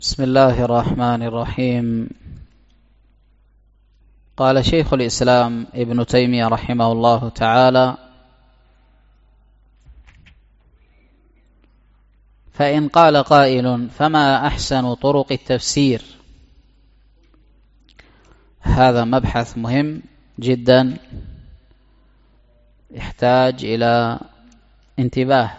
بسم الله الرحمن الرحيم. قال شيخ الإسلام ابن تيمية رحمه الله تعالى: فإن قال قائل فما أحسن طرق التفسير؟ هذا مبحث مهم جدا يحتاج إلى انتباه.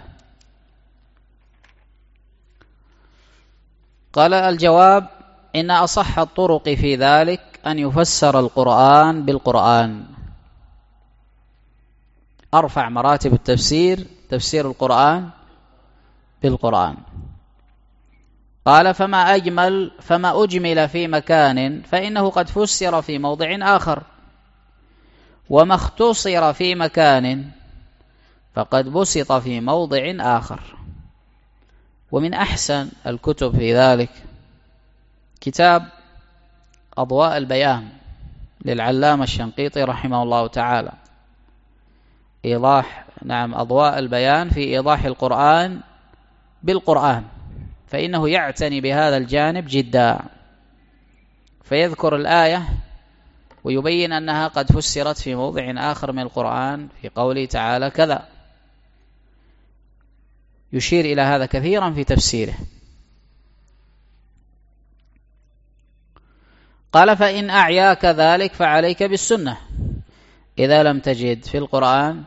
قال: الجواب: إن أصح الطرق في ذلك أن يفسر القرآن بالقرآن. أرفع مراتب التفسير تفسير القرآن بالقرآن. قال: فما أجمل في مكان فإنه قد فسر في موضع آخر، وما اختصر في مكان فقد بسط في موضع آخر. ومن أحسن الكتب في ذلك كتاب أضواء البيان للعلامة الشنقيطي رحمه الله تعالى. أضواء البيان في إيضاح القرآن بالقرآن، فإنه يعتني بهذا الجانب جدا، فيذكر الآية ويبين أنها قد فسرت في موضع آخر من القرآن في قوله تعالى كذا، يشير إلى هذا كثيرا في تفسيره. قال: فإن أعياك ذلك فعليك بالسنة. إذا لم تجد في القرآن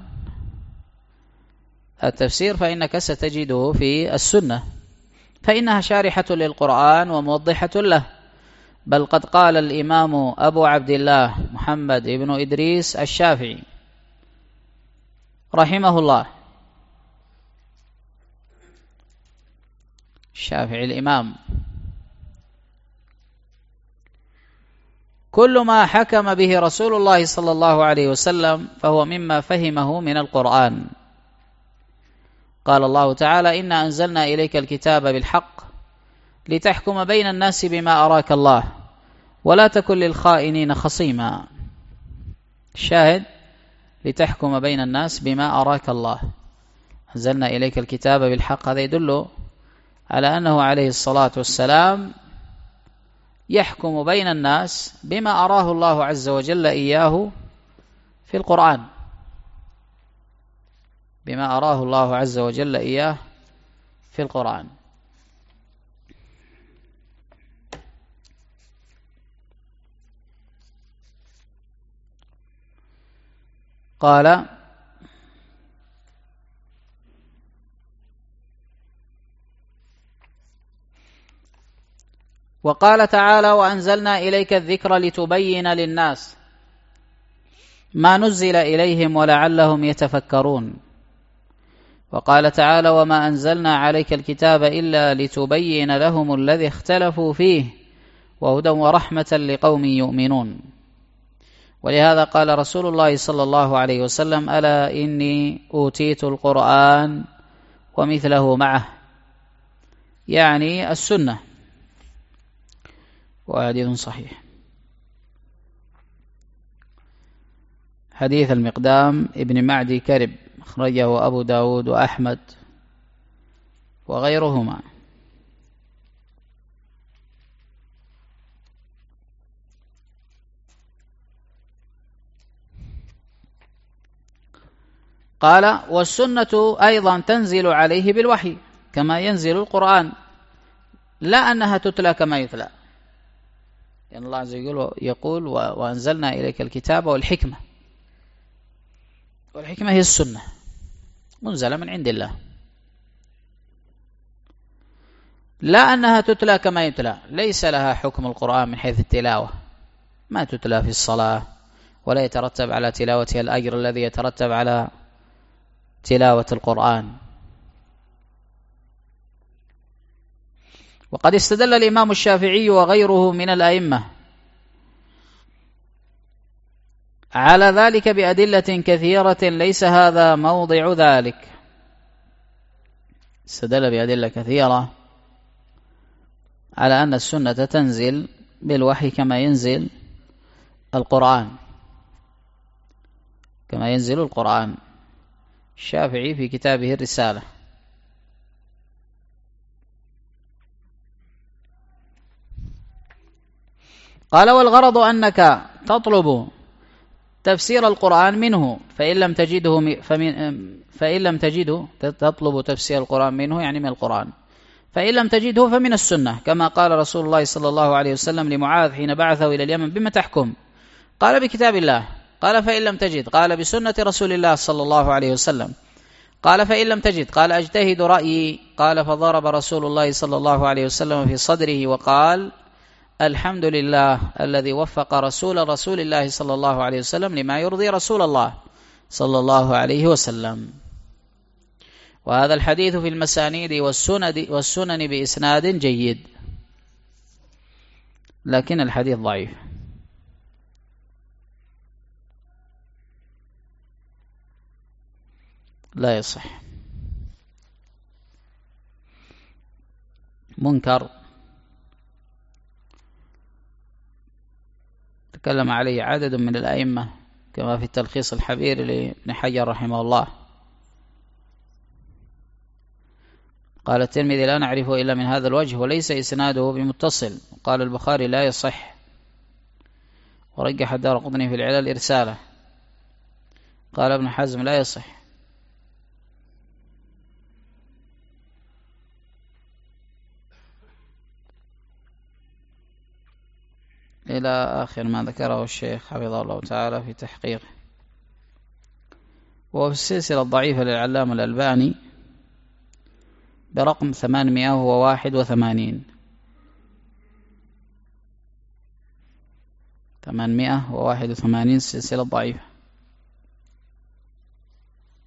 التفسير فإنك ستجده في السنة، فإنها شارحة للقرآن وموضحة له. بل قد قال الإمام أبو عبد الله محمد بن إدريس الشافعي رحمه الله، الشافعي الإمام: كل ما حكم به رسول الله صلى الله عليه وسلم فهو مما فهمه من القرآن. قال الله تعالى: إنا أنزلنا إليك الكتاب بالحق لتحكم بين الناس بما أراك الله ولا تكن للخائنين خصيما. الشاهد: لتحكم بين الناس بما أراك الله. أنزلنا إليك الكتاب بالحق، هذا يدل على أنه عليه الصلاة والسلام يحكم بين الناس بما أراه الله عز وجل إياه في القرآن، بما أراه الله عز وجل إياه في القرآن. قال: وقال تعالى: وأنزلنا إليك الذكر لتبين للناس ما نزل إليهم ولعلهم يتفكرون. وقال تعالى: وما أنزلنا عليك الكتاب إلا لتبين لهم الذي اختلفوا فيه وهدى ورحمة لقوم يؤمنون. ولهذا قال رسول الله صلى الله عليه وسلم: ألا إني أوتيت القرآن ومثله معه، يعني السنة. وحديث صحيح. حديث المقدام ابن معدي كرب أخرجه أبو داود وأحمد وغيرهما. قال: والسنة أيضا تنزل عليه بالوحي كما ينزل القرآن، لا أنها تتلى كما يتلى. يعني الله عز وجل يقول: وأنزلنا إليك الكتاب والحكمة، والحكمة هي السنة منزلة من عند الله، لا أنها تتلى كما يتلى. ليس لها حكم القرآن من حيث التلاوة، ما تتلى في الصلاة ولا يترتب على تلاوتها الأجر الذي يترتب على تلاوة القرآن. وقد استدل الإمام الشافعي وغيره من الأئمة على ذلك بأدلة كثيرة، ليس هذا موضع ذلك. استدل بأدلة كثيرة على أن السنة تنزل بالوحي كما ينزل القرآن، كما ينزل القرآن. الشافعي في كتابه الرسالة. قال والغرض أنك تطلب تفسير القرآن منه فإن لم تجده تطلب تفسير القرآن منه، يعني من القرآن، فإن لم تجده فمن السنة، كما قال رسول الله صلى الله عليه وسلم لمعاذ حين بعثه إلى اليمن: بما تحكم؟ قال: بكتاب الله. قال: فإن لم تجد؟ قال: بسنة رسول الله صلى الله عليه وسلم. قال: فإن لم تجد؟ قال: أجتهد رأيي. قال: فضرب رسول الله صلى الله عليه وسلم في صدره وقال: الحمد لله الذي وفق رسول الله صلى الله عليه وسلم لما يرضي رسول الله صلى الله عليه وسلم. وهذا الحديث في المسانيد والسنن بإسناد جيد، لكن الحديث ضعيف. لا يصح، منكر، تكلم عليه عدد من الأئمة كما في التلخيص الحبير لابن حجر رحمه الله. قال الترمذي: لا نعرفه إلا من هذا الوجه وليس إسناده بمتصل. قال البخاري: لا يصح. ورجح الدارقطني في العلل إرساله. قال ابن حزم: لا يصح. إلى آخر ما ذكره الشيخ حفظه الله تعالى في تحقيقه. وفي السلسلة الضعيفة للعلامة الألباني برقم 881 881 سلسلة ضعيفة.